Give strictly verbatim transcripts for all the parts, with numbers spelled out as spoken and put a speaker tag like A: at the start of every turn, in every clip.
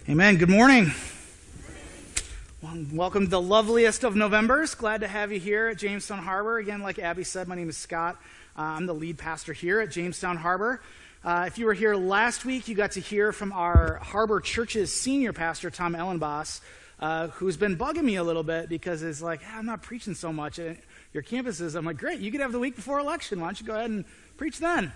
A: Amen. Good morning. Well, welcome to the loveliest of Novembers. Glad to have you here at Jamestown Harbor. Again, like Abby said, my name is Scott. Uh, I'm the lead pastor here at Jamestown Harbor. Uh, if you were here last week, you got to hear from our Harbor Church's senior pastor, Tom Ellenboss, uh, who's been bugging me a little bit because it's like, hey, I'm not preaching so much at your campuses. I'm like, great, you could have the week before election. Why don't you go ahead and preach then?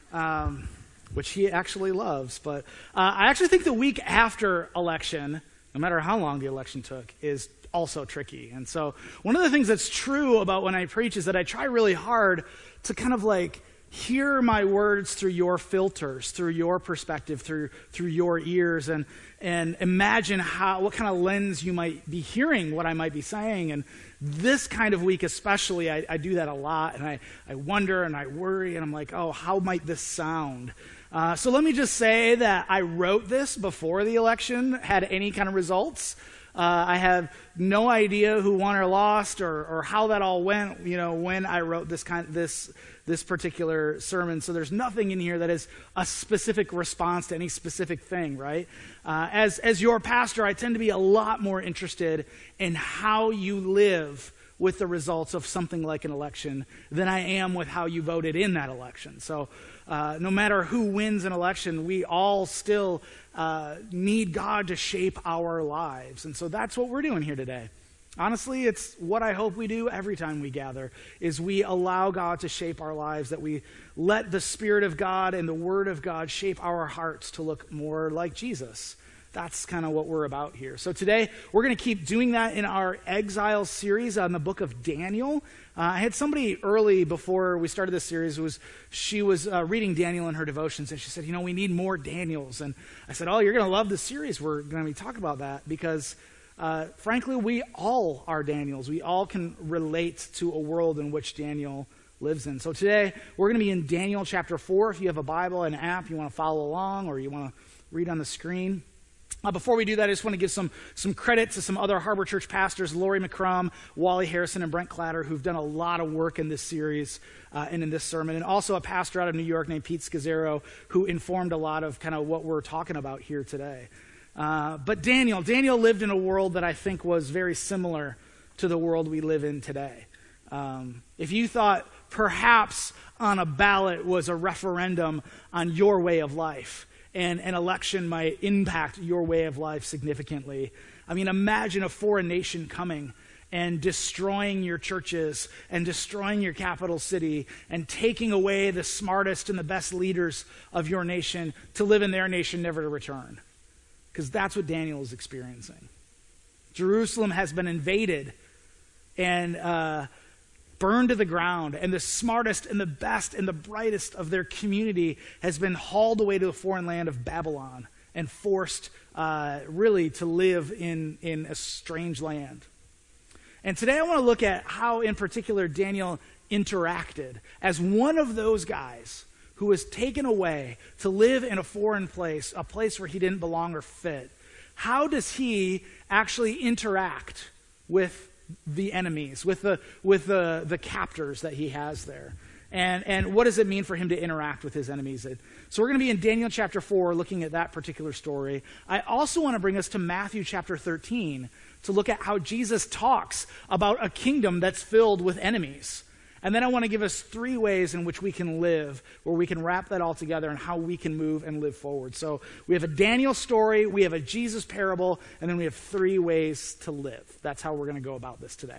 A: Um, which he actually loves. But uh, I actually think the week after election, no matter how long the election took, is also tricky. And so one of the things that's true about when I preach is that I try really hard to kind of like hear my words through your filters, through your perspective, through through your ears, and and imagine how what kind of lens you might be hearing what I might be saying. And this kind of week especially, I, I do that a lot, and I, I wonder and I worry, and I'm like, oh, how might this sound? Uh, so let me just say that I wrote this before the election had any kind of results. Uh, I have no idea who won or lost, or, or how that all went. You know, when I wrote this kind, this this particular sermon. So there's nothing in here that is a specific response to any specific thing, right? Uh, as as your pastor, I tend to be a lot more interested in how you live with the results of something like an election than I am with how you voted in that election. So uh, no matter who wins an election, we all still uh, need God to shape our lives. And so that's what we're doing here today. Honestly, it's what I hope we do every time we gather, is we allow God to shape our lives, that we let the Spirit of God and the Word of God shape our hearts to look more like Jesus. That's kind of what we're about here. So today, we're going to keep doing that in our Exile series on the book of Daniel. Uh, I had somebody early before we started this series, was she was uh, reading Daniel in her devotions, and she said, you know, we need more Daniels. And I said, oh, you're going to love this series. We're going to be talking about that because, uh, frankly, we all are Daniels. We all can relate to a world in which Daniel lives in. So today, we're going to be in Daniel chapter four. If you have a Bible and an app, you want to follow along, or you want to read on the screen. Uh, before we do that, I just want to give some some credit to some other Harbor Church pastors, Lori McCrum, Wally Harrison, and Brent Clatter, who've done a lot of work in this series uh, and in this sermon, and also a pastor out of New York named Pete Scazzaro, who informed a lot of kind of what we're talking about here today. Uh, but Daniel, Daniel lived in a world that I think was very similar to the world we live in today. Um, if you thought perhaps on a ballot was a referendum on your way of life, and an election might impact your way of life significantly. I mean, imagine a foreign nation coming and destroying your churches and destroying your capital city and taking away the smartest and the best leaders of your nation to live in their nation, never to return. Because that's what Daniel is experiencing. Jerusalem has been invaded and uh, burned to the ground, and the smartest and the best and the brightest of their community has been hauled away to the foreign land of Babylon and forced uh, really to live in, in a strange land. And today I want to look at how in particular Daniel interacted as one of those guys who was taken away to live in a foreign place, a place where he didn't belong or fit. How does he actually interact with the enemies, with the with the the captors that he has there, and and what does it mean for him to interact with his enemies? So we're going to be in Daniel chapter four, looking at that particular story. I also want to bring us to Matthew chapter thirteen to look at how Jesus talks about a kingdom that's filled with enemies. And then I want to give us three ways in which we can live, where we can wrap that all together and how we can move and live forward. So we have a Daniel story, we have a Jesus parable, and then we have three ways to live. That's how we're going to go about this today.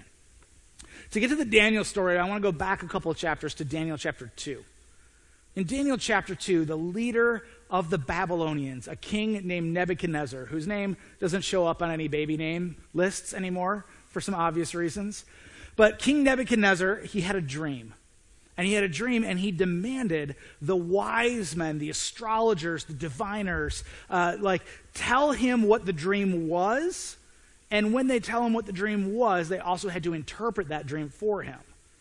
A: To get to the Daniel story, I want to go back a couple of chapters to Daniel chapter two. In Daniel chapter two, the leader of the Babylonians, a king named Nebuchadnezzar, whose name doesn't show up on any baby name lists anymore for some obvious reasons. But King Nebuchadnezzar, he had a dream. And he had a dream, and he demanded the wise men, the astrologers, the diviners, uh, like, tell him what the dream was. And when they tell him what the dream was, they also had to interpret that dream for him.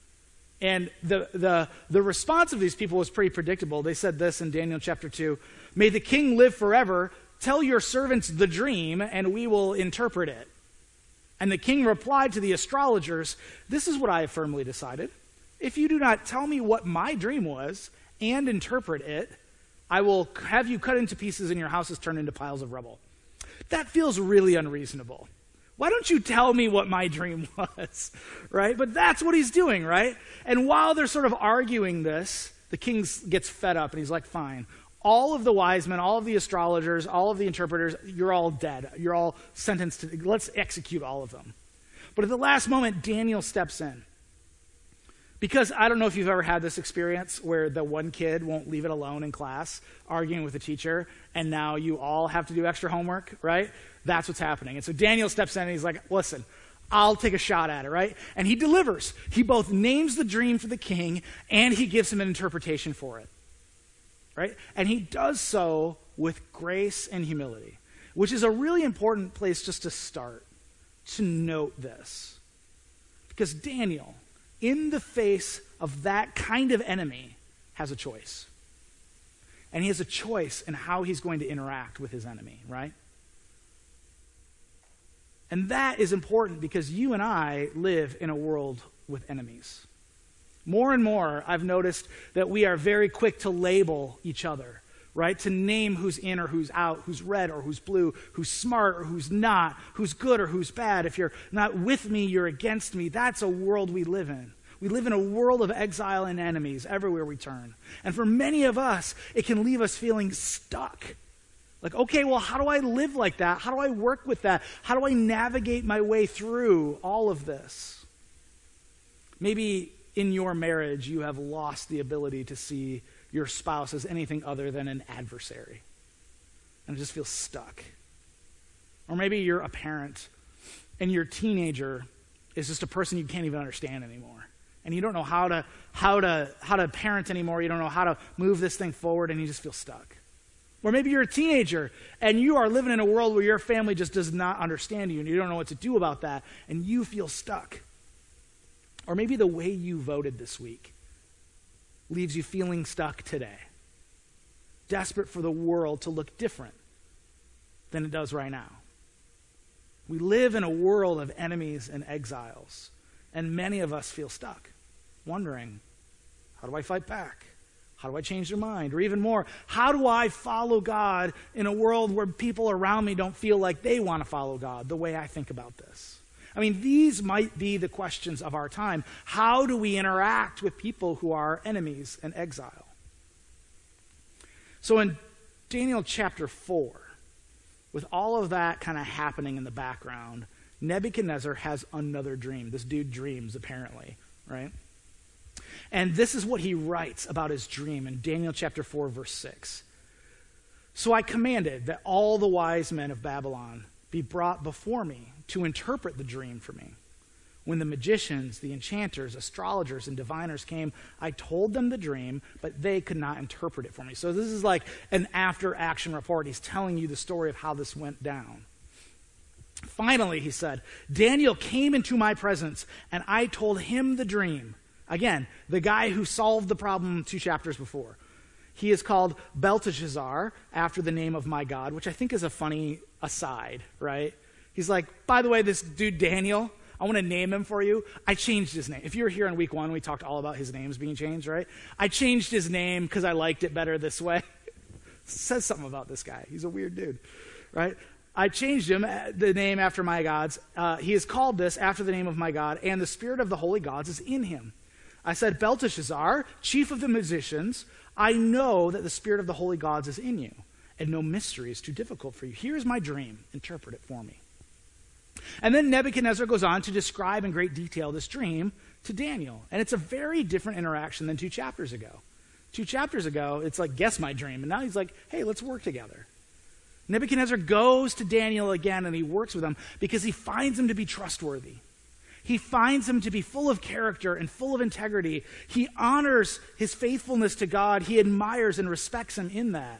A: And the, the, the response of these people was pretty predictable. They said this in Daniel chapter two, "May the king live forever. Tell your servants the dream, and we will interpret it." And the king replied to the astrologers, "This is what I have firmly decided. If you do not tell me what my dream was and interpret it, I will have you cut into pieces and your houses turned into piles of rubble." that feels really unreasonable. Why don't you tell me what my dream was, right? But that's what he's doing, right? And while they're sort of arguing this, the king gets fed up and he's like, fine. All of the wise men, all of the astrologers, all of the interpreters, you're all dead. You're all sentenced to, let's execute all of them. But at the last moment, Daniel steps in. Because I don't know if you've ever had this experience where the one kid won't leave it alone in class, arguing with the teacher, and now you all have to do extra homework, right? That's what's happening. And so Daniel steps in and he's like, listen, I'll take a shot at it, right? And he delivers. He both names the dream for the king and he gives him an interpretation for it, right? And he does so with grace and humility, which is a really important place just to start, to note this. Because Daniel, in the face of that kind of enemy, has a choice. And he has a choice in how he's going to interact with his enemy, right? And that is important because you and I live in a world with enemies. More and more, I've noticed that we are very quick to label each other, right? To name who's in or who's out, who's red or who's blue, who's smart or who's not, who's good or who's bad. If you're not with me, you're against me. That's a world we live in. We live in a world of exile and enemies everywhere we turn. And for many of us, it can leave us feeling stuck. Like, okay, well, how do I live like that? How do I work with that? How do I navigate my way through all of this? Maybe in your marriage, you have lost the ability to see your spouse as anything other than an adversary. And just feel stuck. Or maybe you're a parent and your teenager is just a person you can't even understand anymore. And you don't know how to how to how to parent anymore. You don't know how to move this thing forward and you just feel stuck. Or maybe you're a teenager and you are living in a world where your family just does not understand you and you don't know what to do about that and you feel stuck. Or maybe the way you voted this week leaves you feeling stuck today, desperate for the world to look different than it does right now. We live in a world of enemies and exiles, and many of us feel stuck, wondering, how do I fight back? How do I change their mind? Or even more, how do I follow God in a world where people around me don't feel like they want to follow God the way I think about this? I mean, these might be the questions of our time. How do we interact with people who are enemies and exile? So in Daniel chapter four, with all of that kind of happening in the background, Nebuchadnezzar has another dream. This dude dreams, apparently, right? And this is what he writes about his dream in Daniel chapter four, verse six. So I commanded that all the wise men of Babylon be brought before me to interpret the dream for me. When the magicians, the enchanters, astrologers, and diviners came, I told them the dream, but they could not interpret it for me. So this is like an after-action report. He's telling you the story of how this went down. Finally, he said, Daniel came into my presence, and I told him the dream. Again, the guy who solved the problem two chapters before. He is called Belteshazzar, after the name of my God, which I think is a funny aside, right? He's like, by the way, this dude Daniel, I want to name him for you. I changed his name. If you were here in week one, we talked all about his names being changed, right? I changed his name because I liked it better this way. Says something about this guy. He's a weird dude, right? I changed him, the name after my gods. Uh, he is called this after the name of my God, and the spirit of the holy gods is in him. I said, Belteshazzar, chief of the musicians, I know that the spirit of the holy gods is in you, and no mystery is too difficult for you. Here's my dream. Interpret it for me. And then Nebuchadnezzar goes on to describe in great detail this dream to Daniel. And it's a very different interaction than two chapters ago. Two chapters ago, it's like, guess my dream. And now he's like, hey, let's work together. Nebuchadnezzar goes to Daniel again and he works with him because he finds him to be trustworthy. He finds him to be full of character and full of integrity. He honors his faithfulness to God. He admires and respects him in that.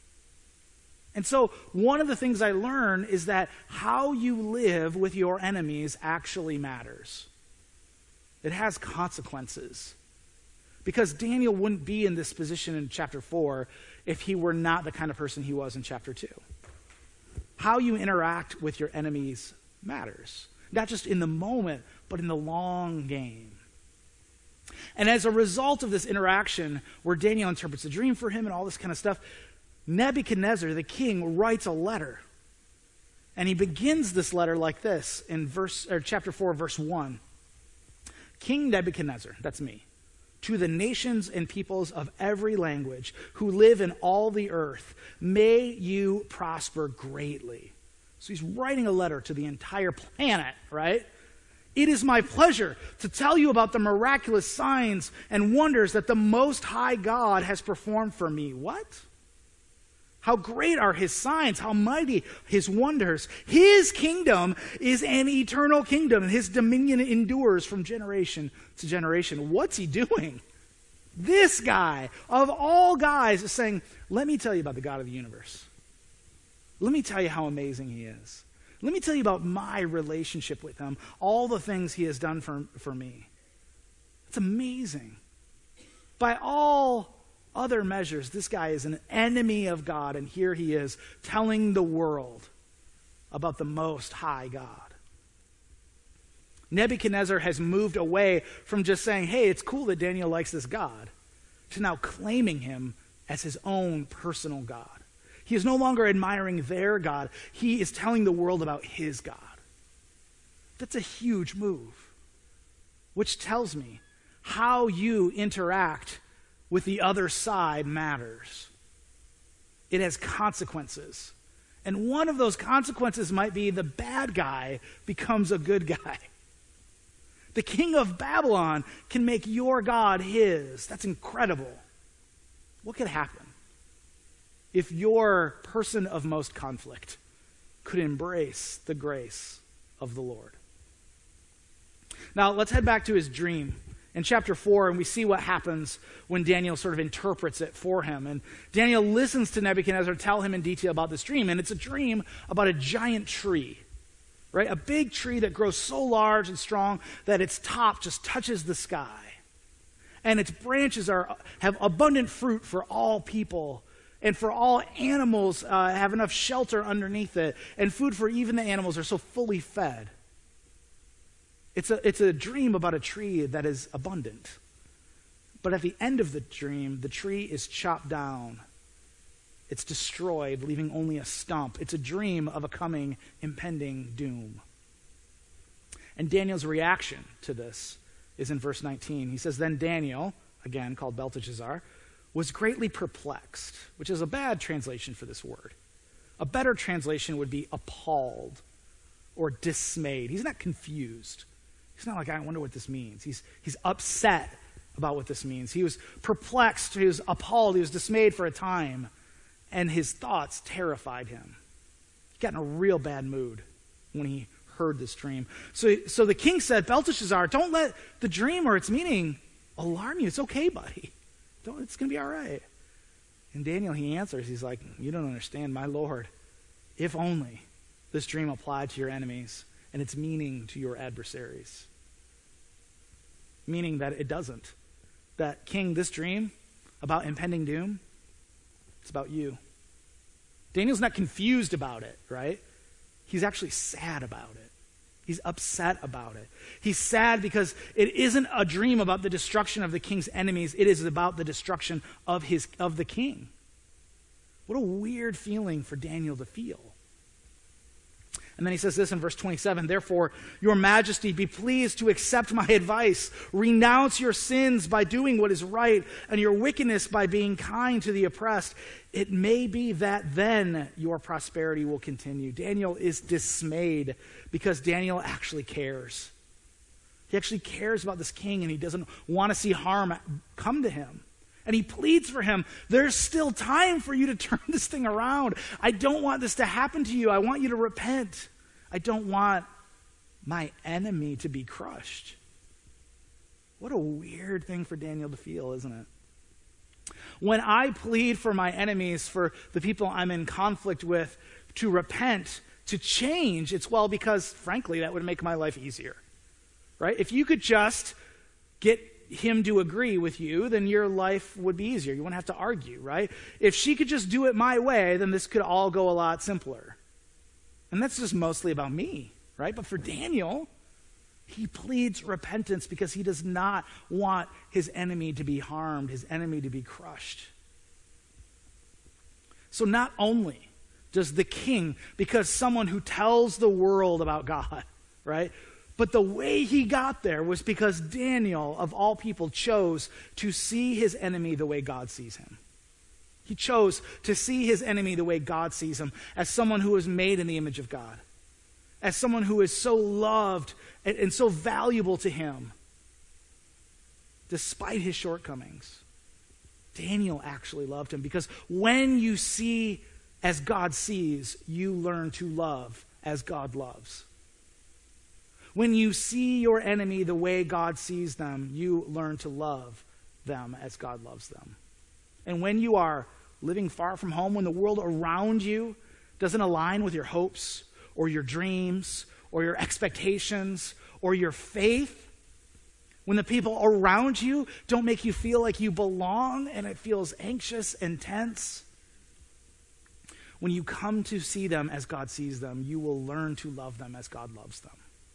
A: And so one of the things I learn is that how you live with your enemies actually matters. It has consequences. Because Daniel wouldn't be in this position in chapter four if he were not the kind of person he was in chapter two. How you interact with your enemies matters. Not just in the moment, but in the long game. And as a result of this interaction, where Daniel interprets a dream for him and all this kind of stuff, Nebuchadnezzar, the king, writes a letter And he begins this letter like this in verse or chapter four, verse one. King Nebuchadnezzar, that's me, to the nations and peoples of every language who live in all the earth, may you prosper greatly. So he's writing a letter to the entire planet, right? It is my pleasure to tell you about the miraculous signs and wonders that the Most High God has performed for me. What? How great are his signs, how mighty his wonders. His kingdom is an eternal kingdom, and his dominion endures from generation to generation. What's he doing? This guy, of all guys, is saying, let me tell you about the God of the universe. Let me tell you how amazing he is. Let me tell you about my relationship with him, all the things he has done for, for me. It's amazing. By all other measures, this guy is an enemy of God, and here he is telling the world about the Most High God. Nebuchadnezzar has moved away from just saying, hey, it's cool that Daniel likes this God, to now claiming him as his own personal God. He is no longer admiring their God. He is telling the world about his God. That's a huge move, which tells me how you interact with the other side matters. It has consequences. And one of those consequences might be the bad guy becomes a good guy. The king of Babylon can make your God his. That's incredible. What could happen if your person of most conflict could embrace the grace of the Lord? Now, let's head back to his dream in chapter four, and we see what happens when Daniel sort of interprets it for him. And Daniel listens to Nebuchadnezzar tell him in detail about this dream, and it's a dream about a giant tree, right? A big tree that grows so large and strong that its top just touches the sky. And its branches are have abundant fruit for all people, and for all animals uh, have enough shelter underneath it, and food for even the animals are so fully fed. It's a, it's a dream about a tree that is abundant. But at the end of the dream, the tree is chopped down. It's destroyed, leaving only a stump. It's a dream of a coming, impending doom. And Daniel's reaction to this is in verse nineteen. He says, then Daniel, again called Belteshazzar, was greatly perplexed, which is a bad translation for this word. A better translation would be appalled or dismayed. He's not confused. He's not like, I wonder what this means. He's, he's upset about what this means. He was perplexed, he was appalled, he was dismayed for a time, and his thoughts terrified him. He got in a real bad mood when he heard this dream. So, so the king said, Belteshazzar, don't let the dream or its meaning alarm you. It's okay, buddy. Don't, it's going to be all right. And Daniel, he answers, he's like, you don't understand, my Lord. If only this dream applied to your enemies and its meaning to your adversaries. Meaning that it doesn't. That, king, this dream about impending doom, it's about you. Daniel's not confused about it, right? He's actually sad about it. He's upset about it. He's sad because it isn't a dream about the destruction of the king's enemies. It is about the destruction of his of the king. What a weird feeling for Daniel to feel. And then he says this in verse twenty-seven, therefore, your majesty, be pleased to accept my advice. Renounce your sins by doing what is right, and your wickedness by being kind to the oppressed. It may be that then your prosperity will continue. Daniel is dismayed because Daniel actually cares. He actually cares about this king, and he doesn't want to see harm come to him. And he pleads for him, there's still time for you to turn this thing around. I don't want this to happen to you. I want you to repent. I don't want my enemy to be crushed. What a weird thing for Daniel to feel, isn't it? When I plead for my enemies, for the people I'm in conflict with, to repent, to change, it's well because, frankly, that would make my life easier. Right? If you could just get him to agree with you, then your life would be easier. You wouldn't have to argue, right? If she could just do it my way, then this could all go a lot simpler. And that's just mostly about me, right? But for Daniel, he pleads repentance because he does not want his enemy to be harmed, his enemy to be crushed. So not only does the king, because someone who tells the world about God, right? But the way he got there was because Daniel, of all people, chose to see his enemy the way God sees him. He chose to see his enemy the way God sees him, as someone who was made in the image of God, as someone who is so loved and, and so valuable to him, despite his shortcomings. Daniel actually loved him, because when you see as God sees, you learn to love as God loves. When you see your enemy the way God sees them, you learn to love them as God loves them. And when you are living far from home, when the world around you doesn't align with your hopes or your dreams or your expectations or your faith, when the people around you don't make you feel like you belong and it feels anxious and tense, when you come to see them as God sees them, you will learn to love them as God loves them.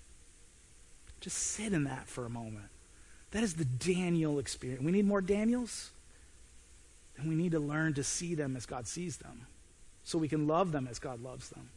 A: Just sit in that for a moment. That is the Daniel experience. We need more Daniels, and we need to learn to see them as God sees them, so we can love them as God loves them.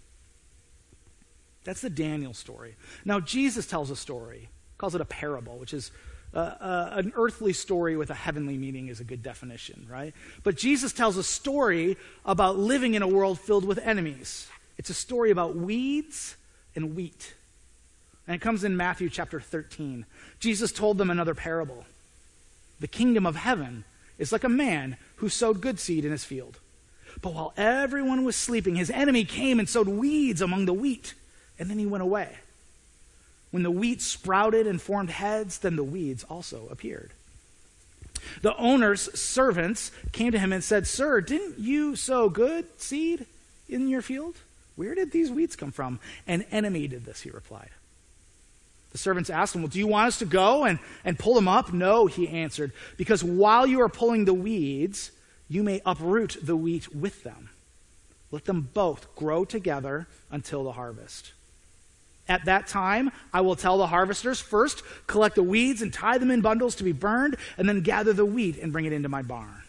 A: That's the Daniel story. Now, Jesus tells a story, calls it a parable, which is uh, uh, an earthly story with a heavenly meaning is a good definition, right? But Jesus tells a story about living in a world filled with enemies. It's a story about weeds and wheat. And it comes in Matthew chapter thirteen. Jesus told them another parable. The kingdom of heaven is like a man who sowed good seed in his field. But while everyone was sleeping, his enemy came and sowed weeds among the wheat, and then he went away. When the wheat sprouted and formed heads, then the weeds also appeared. The owner's servants came to him and said, "Sir, didn't you sow good seed in your field? Where did these weeds come from?" "An enemy did this," he replied. The servants asked him, "Well, do you want us to go and, and pull them up?" "No," he answered, "because while you are pulling the weeds, you may uproot the wheat with them. Let them both grow together until the harvest. At that time, I will tell the harvesters, first collect the weeds and tie them in bundles to be burned, and then gather the wheat and bring it into my barn."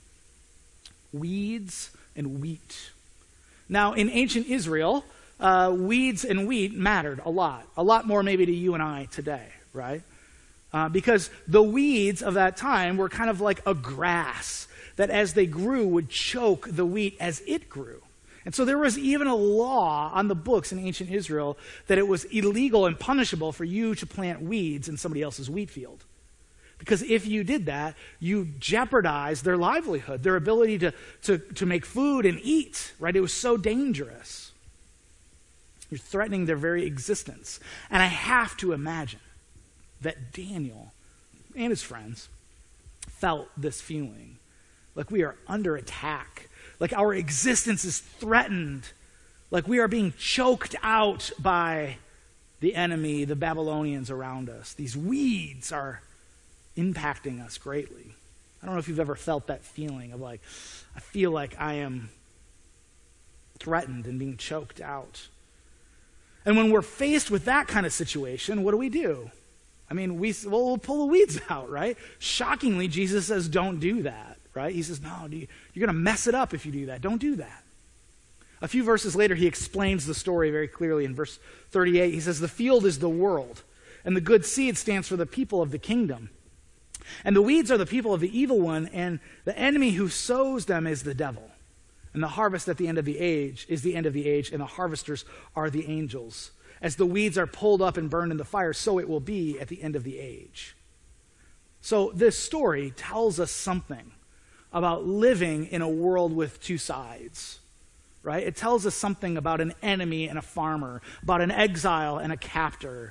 A: Weeds and wheat. Now, in ancient Israel, Uh, weeds and wheat mattered a lot, a lot more maybe to you and I today, right? Uh, because the weeds of that time were kind of like a grass that as they grew would choke the wheat as it grew. And so there was even a law on the books in ancient Israel that it was illegal and punishable for you to plant weeds in somebody else's wheat field. Because if you did that, you jeopardized their livelihood, their ability to, to, to make food and eat, right? It was so dangerous. You're threatening their very existence. And I have to imagine that Daniel and his friends felt this feeling. Like we are under attack. Like our existence is threatened. Like we are being choked out by the enemy, the Babylonians around us. These weeds are impacting us greatly. I don't know if you've ever felt that feeling of like, I feel like I am threatened and being choked out. And when we're faced with that kind of situation, what do we do? I mean, we, well, we'll pull the weeds out, right? Shockingly, Jesus says, don't do that, right? He says, no, you're going to mess it up if you do that. Don't do that. A few verses later, he explains the story very clearly. In verse thirty-eight, he says, "The field is the world, and the good seed stands for the people of the kingdom. And the weeds are the people of the evil one, and the enemy who sows them is the devil. And the harvest at the end of the age is the end of the age, and the harvesters are the angels. As the weeds are pulled up and burned in the fire, so it will be at the end of the age." So this story tells us something about living in a world with two sides, right? It tells us something about an enemy and a farmer, about an exile and a captor.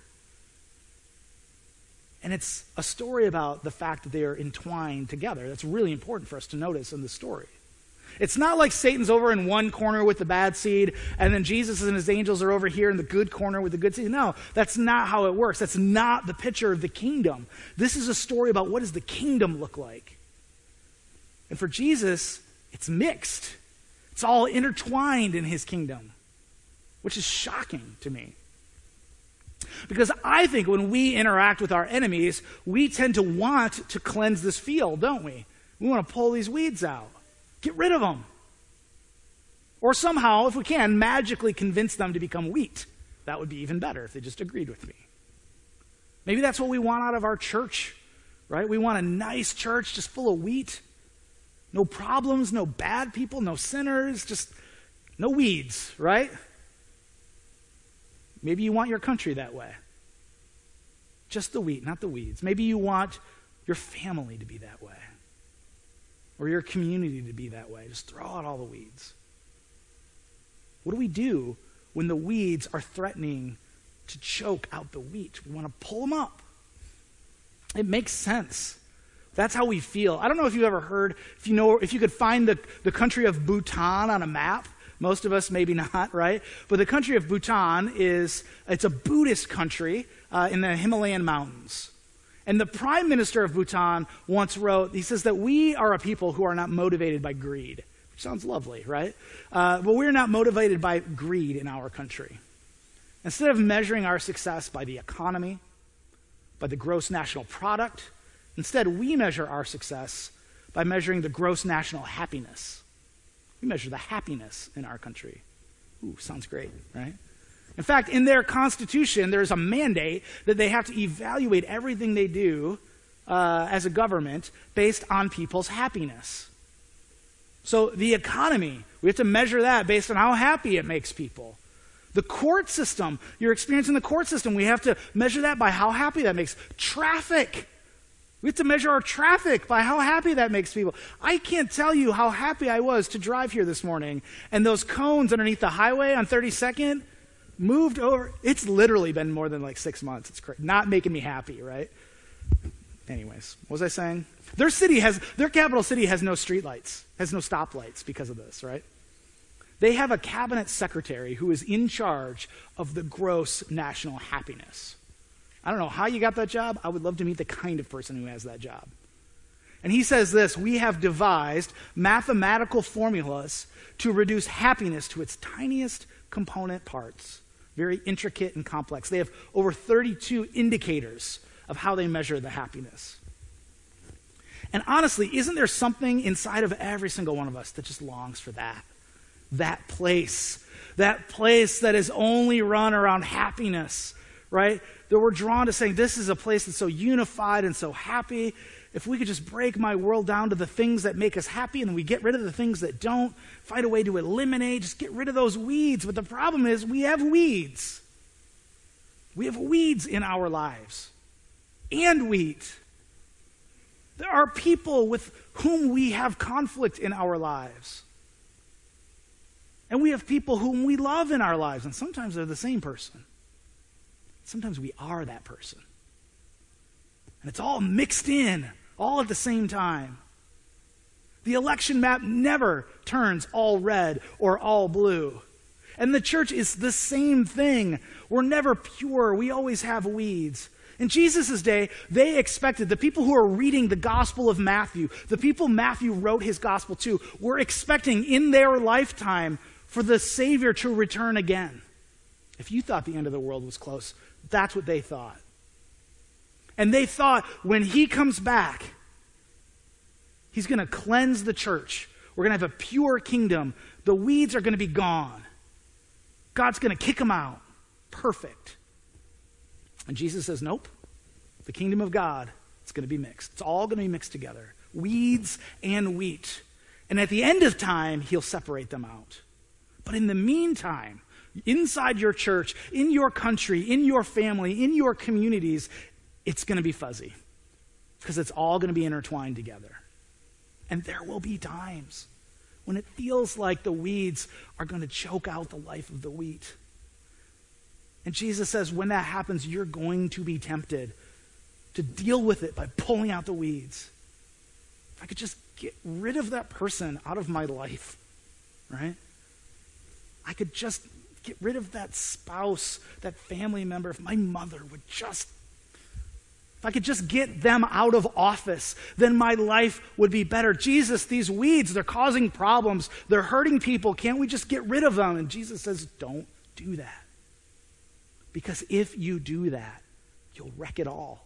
A: And it's a story about the fact that they are entwined together. That's really important for us to notice in the story. It's not like Satan's over in one corner with the bad seed, and then Jesus and his angels are over here in the good corner with the good seed. No, that's not how it works. That's not the picture of the kingdom. This is a story about what does the kingdom look like. And for Jesus, it's mixed. It's all intertwined in his kingdom, which is shocking to me. Because I think when we interact with our enemies, we tend to want to cleanse this field, don't we? We want to pull these weeds out. Get rid of them. Or somehow, if we can, magically convince them to become wheat. That would be even better if they just agreed with me. Maybe that's what we want out of our church, right? We want a nice church just full of wheat. No problems, no bad people, no sinners, just no weeds, right? Maybe you want your country that way. Just the wheat, not the weeds. Maybe you want your family to be that way. Or your community to be that way. Just throw out all the weeds. What do we do when the weeds are threatening to choke out the wheat? We want to pull them up. It makes sense. That's how we feel. I don't know if you've ever heard, if you know, if you could find the, the country of Bhutan on a map. Most of us maybe not, right? But the country of Bhutan is, it's a Buddhist country uh, in the Himalayan mountains. And the prime minister of Bhutan once wrote, he says that we are a people who are not motivated by greed. Which sounds lovely, right? Uh, but we're not motivated by greed in our country. Instead of measuring our success by the economy, by the gross national product, instead we measure our success by measuring the gross national happiness. We measure the happiness in our country. Ooh, sounds great, right? In fact, in their constitution, there's a mandate that they have to evaluate everything they do uh, as a government based on people's happiness. So the economy, we have to measure that based on how happy it makes people. The court system, your experience in the court system, we have to measure that by how happy that makes. Traffic. We have to measure our traffic by how happy that makes people. I can't tell you how happy I was to drive here this morning, and those cones underneath the highway on thirty-second moved over. It's literally been more than like six months. It's cra- not making me happy, right? Anyways, what was I saying? Their city has, their capital city has no streetlights, has no stoplights because of this, right? They have a cabinet secretary who is in charge of the gross national happiness. I don't know how you got that job. I would love to meet the kind of person who has that job. And he says this: we have devised mathematical formulas to reduce happiness to its tiniest component parts. Very intricate and complex. They have over thirty-two indicators of how they measure the happiness. And honestly, isn't there something inside of every single one of us that just longs for that? That place. That place that is only run around happiness, right? That we're drawn to saying, this is a place that's so unified and so happy. If we could just break my world down to the things that make us happy, and then we get rid of the things that don't, find a way to eliminate, just get rid of those weeds. But the problem is we have weeds. We have weeds in our lives. And wheat. There are people with whom we have conflict in our lives. And we have people whom we love in our lives, and sometimes they're the same person. Sometimes we are that person. And it's all mixed in, all at the same time. The election map never turns all red or all blue. And the church is the same thing. We're never pure. We always have weeds. In Jesus' day, they expected, the people who are reading the Gospel of Matthew, the people Matthew wrote his Gospel to, were expecting in their lifetime for the Savior to return again. If you thought the end of the world was close, that's what they thought. And they thought when he comes back, he's going to cleanse the church. We're going to have a pure kingdom. The weeds are going to be gone. God's going to kick them out. Perfect. And Jesus says, nope. The kingdom of God, it's going to be mixed. It's all going to be mixed together. Weeds and wheat. And at the end of time, he'll separate them out. But in the meantime, inside your church, in your country, in your family, in your communities, it's going to be fuzzy. Because it's all going to be intertwined together. And there will be times when it feels like the weeds are going to choke out the life of the wheat. And Jesus says when that happens, you're going to be tempted to deal with it by pulling out the weeds. If I could just get rid of that person out of my life, right? I could just get rid of that spouse, that family member. If my mother would just, if I could just get them out of office, then my life would be better. Jesus, these weeds, they're causing problems. They're hurting people. Can't we just get rid of them? And Jesus says, don't do that. Because if you do that, you'll wreck it all.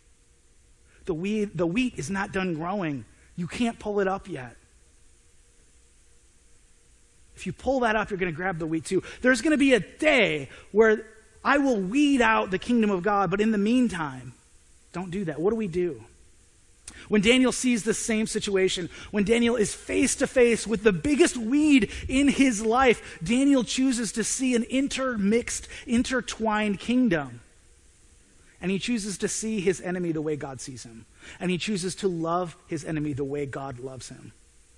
A: The weed, the wheat is not done growing. You can't pull it up yet. If you pull that up, you're going to grab the wheat too. There's going to be a day where I will weed out the kingdom of God, but in the meantime, don't do that. What do we do? When Daniel sees the same situation, when Daniel is face to face with the biggest weed in his life, Daniel chooses to see an intermixed, intertwined kingdom. And he chooses to see his enemy the way God sees him. And he chooses to love his enemy the way God loves him.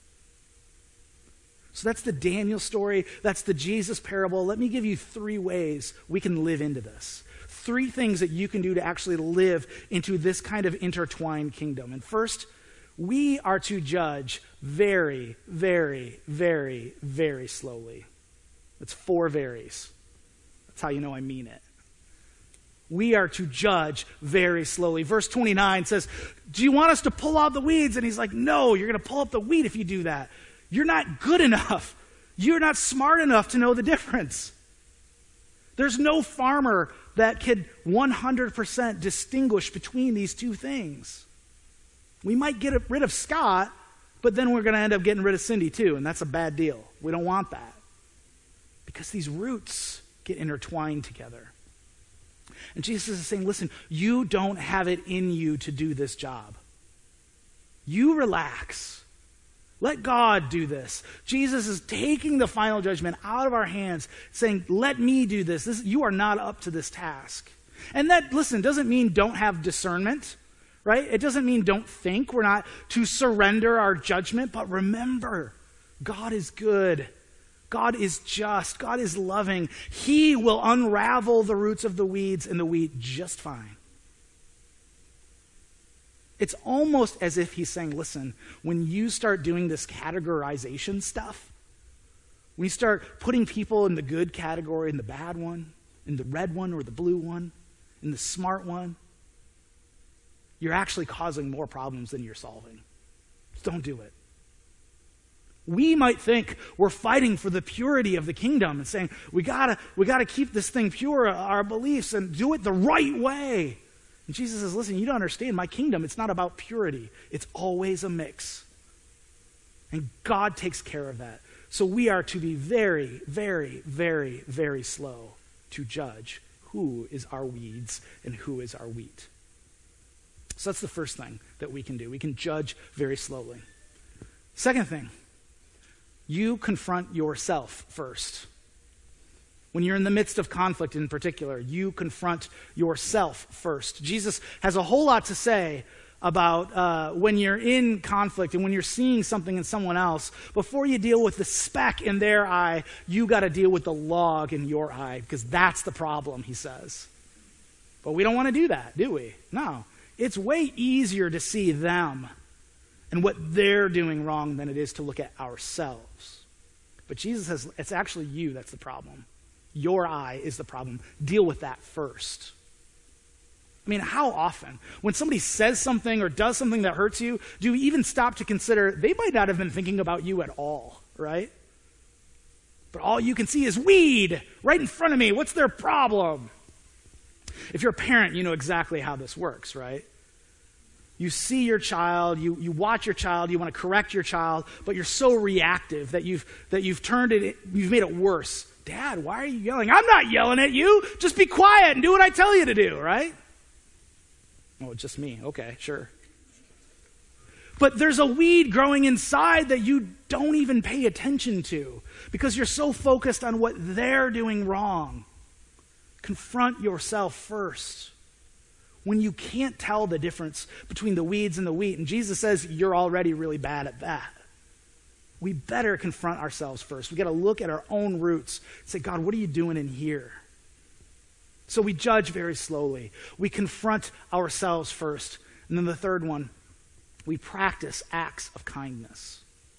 A: So that's the Daniel story. That's the Jesus parable. Let me give you three ways we can live into this. Three things that you can do to actually live into this kind of intertwined kingdom. And first, we are to judge very, very, very, very slowly. That's four varies. That's how you know I mean it. We are to judge very slowly. Verse twenty-nine says, do you want us to pull out the weeds? And he's like, no, you're going to pull up the wheat if you do that. You're not good enough. You're not smart enough to know the difference. There's no farmer that could one hundred percent distinguish between these two things. We might get rid of Scott, but then we're going to end up getting rid of Cindy too, and that's a bad deal. We don't want that. Because these roots get intertwined together. And Jesus is saying, listen, you don't have it in you to do this job. You relax. Let God do this. Jesus is taking the final judgment out of our hands, saying, let me do this. This you are not up to this task. And that, listen, doesn't mean don't have discernment, right? It doesn't mean don't think. We're not to surrender our judgment, but remember, God is good. God is just. God is loving. He will unravel the roots of the weeds and the wheat just fine. It's almost as if he's saying, listen, when you start doing this categorization stuff, when you start putting people in the good category, in the bad one, in the red one or the blue one, in the smart one, you're actually causing more problems than you're solving. Just don't do it. We might think we're fighting for the purity of the kingdom and saying, we gotta, we gotta keep this thing pure, our beliefs, and do it the right way. And Jesus says, listen, you don't understand. My kingdom, it's not about purity. It's always a mix. And God takes care of that. So we are to be very, very, very, very slow to judge who is our weeds and who is our wheat. So that's the first thing that we can do. We can judge very slowly. Second thing, you confront yourself first. When you're in the midst of conflict in particular, you confront yourself first. Jesus has a whole lot to say about uh, when you're in conflict and when you're seeing something in someone else. Before you deal with the speck in their eye, you got to deal with the log in your eye, because that's the problem, he says. But we don't want to do that, do we? No. It's way easier to see them and what they're doing wrong than it is to look at ourselves. But Jesus says, it's actually you that's the problem. Your eye is the problem. Deal with that first. I mean, how often, when somebody says something or does something that hurts you, do you even stop to consider they might not have been thinking about you at all, right? But all you can see is weed right in front of me. What's their problem? If you're a parent, you know exactly how this works, right? You see your child, you, you watch your child, you want to correct your child, but you're so reactive that you've that you've turned it, you've made it worse. Dad, why are you yelling? I'm not yelling at you. Just be quiet and do what I tell you to do, right? Oh, it's just me. Okay, sure. But there's a weed growing inside that you don't even pay attention to because you're so focused on what they're doing wrong. Confront yourself first. When you can't tell the difference between the weeds and the wheat, and Jesus says you're already really bad at that, we better confront ourselves first. We got to look at our own roots and say, God, what are you doing in here? So we judge very slowly. We confront ourselves first. And then the third one, we practice acts of kindness.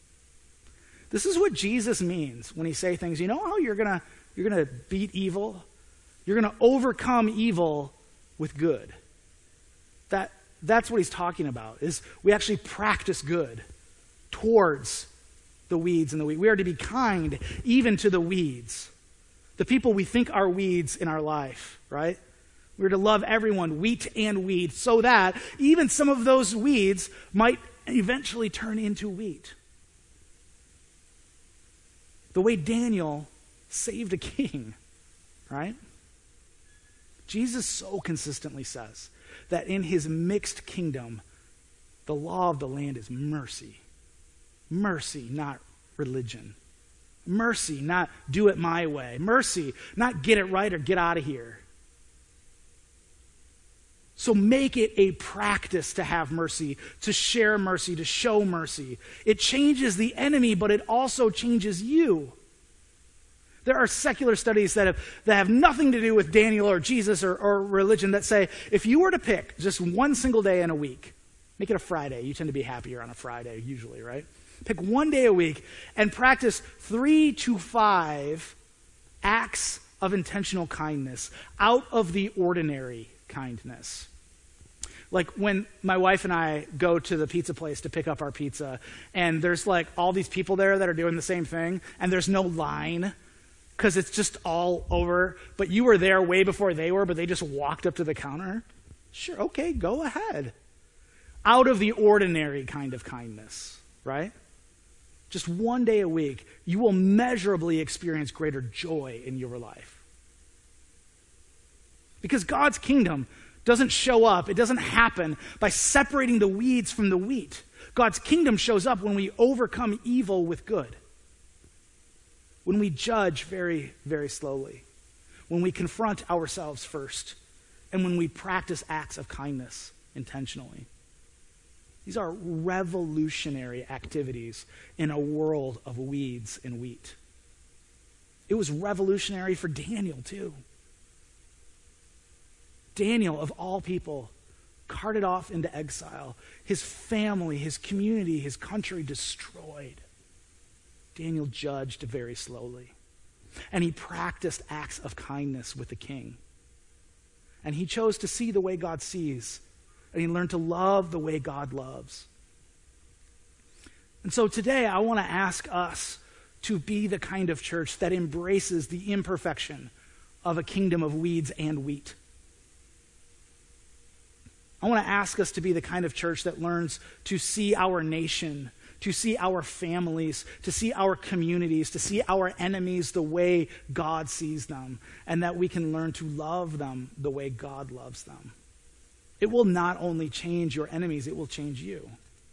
A: This is what Jesus means when he say things, you know how you're gonna you're gonna beat evil? You're gonna overcome evil with good. That that's what he's talking about, is we actually practice good towards the weeds and the wheat. We are to be kind even to the weeds. The people we think are weeds in our life, right? We're to love everyone, wheat and weed, so that even some of those weeds might eventually turn into wheat. The way Daniel saved a king, right? Jesus so consistently says that in his mixed kingdom, the law of the land is mercy. Mercy, not religion. Mercy, not do it my way. Mercy, not get it right or get out of here. So make it a practice to have mercy, to share mercy, to show mercy. It changes the enemy, but it also changes you. There are secular studies that have, that have nothing to do with Daniel or Jesus or, or religion that say, if you were to pick just one single day in a week, make it a Friday. You tend to be happier on a Friday usually, right? Pick one day a week and practice three to five acts of intentional kindness, out of the ordinary kindness. Like when my wife and I go to the pizza place to pick up our pizza, and there's like all these people there that are doing the same thing, and there's no line because it's just all over, but you were there way before they were, but they just walked up to the counter. Sure, okay, go ahead. Out of the ordinary kind of kindness, right? Just one day a week, you will measurably experience greater joy in your life. Because God's kingdom doesn't show up, it doesn't happen by separating the weeds from the wheat. God's kingdom shows up when we overcome evil with good. When we judge very, very slowly. When we confront ourselves first. And when we practice acts of kindness intentionally. These are revolutionary activities in a world of weeds and wheat. It was revolutionary for Daniel too. Daniel, of all people, carted off into exile. His family, his community, his country destroyed. Daniel judged very slowly. And he practiced acts of kindness with the king. And he chose to see the way God sees. And he learned to love the way God loves. And so today I want to ask us to be the kind of church that embraces the imperfection of a kingdom of weeds and wheat. I want to ask us to be the kind of church that learns to see our nation, to see our families, to see our communities, to see our enemies the way God sees them, and that we can learn to love them the way God loves them. It will not only change your enemies, it will change you.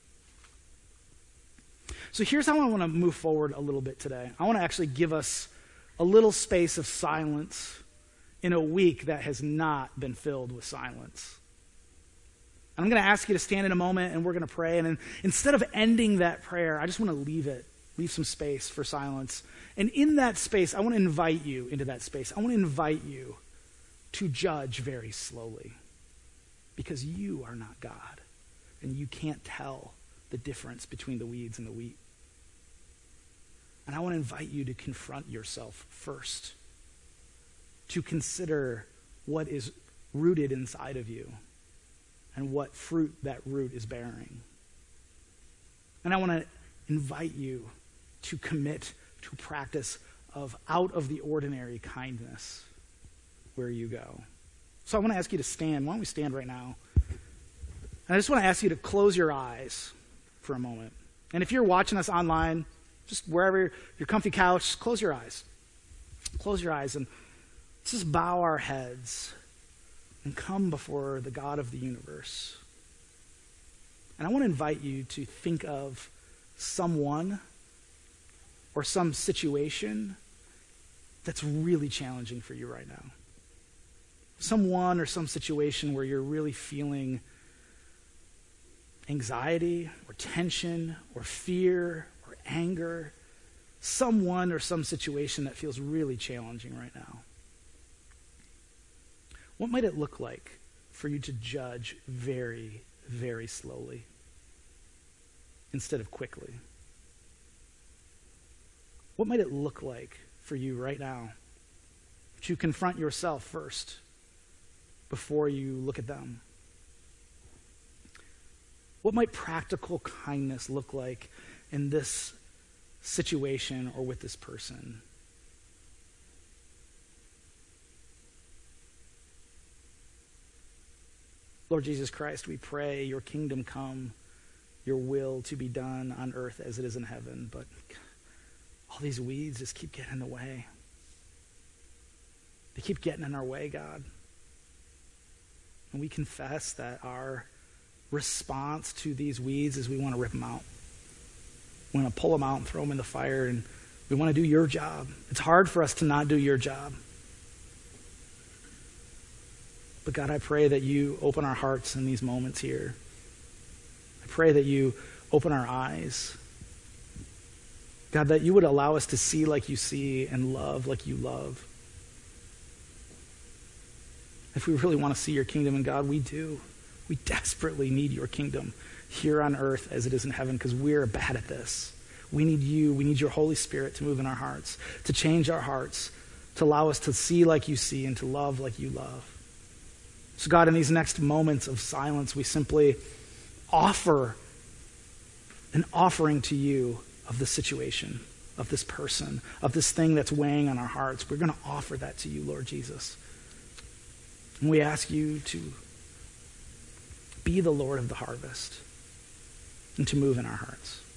A: So here's how I want to move forward a little bit today. I want to actually give us a little space of silence in a week that has not been filled with silence. I'm going to ask you to stand in a moment and we're going to pray. And then instead of ending that prayer, I just want to leave it, leave some space for silence. And in that space, I want to invite you into that space. I want to invite you to judge very slowly because you are not God and you can't tell the difference between the weeds and the wheat. And I want to invite you to confront yourself first, to consider what is rooted inside of you and what fruit that root is bearing. And I want to invite you to commit to practice of out of the ordinary kindness where you go. So I want to ask you to stand. Why don't we stand right now? And I just want to ask you to close your eyes for a moment. And if you're watching us online, just wherever, your comfy couch, close your eyes. Close your eyes and let's just bow our heads and come before the God of the universe. And I want to invite you to think of someone or some situation that's really challenging for you right now. Someone or some situation where you're really feeling anxiety or tension or fear or anger. Someone or some situation that feels really challenging right now. What might it look like for you to judge very, very slowly instead of quickly? What might it look like for you right now to confront yourself first before you look at them? What might practical kindness look like in this situation or with this person? Lord Jesus Christ, we pray your kingdom come, your will to be done on earth as it is in heaven. But all these weeds just keep getting in the way. They keep getting in our way, God. And we confess that our response to these weeds is we want to rip them out. We want to pull them out and throw them in the fire, and we want to do your job. It's hard for us to not do your job. But God, I pray that you open our hearts in these moments here. I pray that you open our eyes. God, that you would allow us to see like you see and love like you love. If we really want to see your kingdom, and God, we do. We desperately need your kingdom here on earth as it is in heaven, because we're bad at this. We need you. We need your Holy Spirit to move in our hearts, to change our hearts, to allow us to see like you see and to love like you love. So God, in these next moments of silence, we simply offer an offering to you of the situation, of this person, of this thing that's weighing on our hearts. We're going to offer that to you, Lord Jesus. And we ask you to be the Lord of the harvest and to move in our hearts.